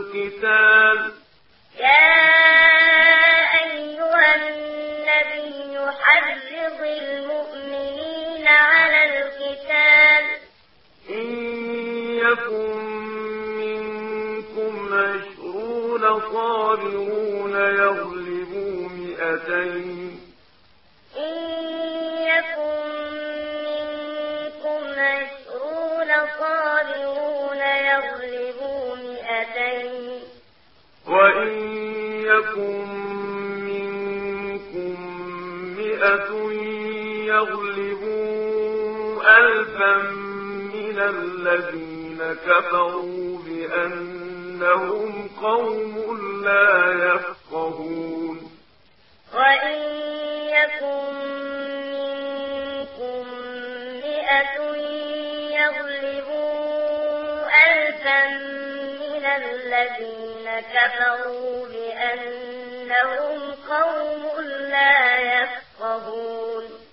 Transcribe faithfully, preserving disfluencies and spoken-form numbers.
القتال يا أيها النبي حرض المؤمنين على القتال إن يكن منكم عشرون صابرون يغلبوا مئتين إن يكن منكم عشرون صابرون يغلبوا مئتين وإن يكن منكم مئة يغلبوا ألفا من الذين كفروا بأنهم قوم لا يفقهون وإن يكن منكم مئة يغلبوا ألفا من الذين كفروا بأنهم قوم لا يفقهون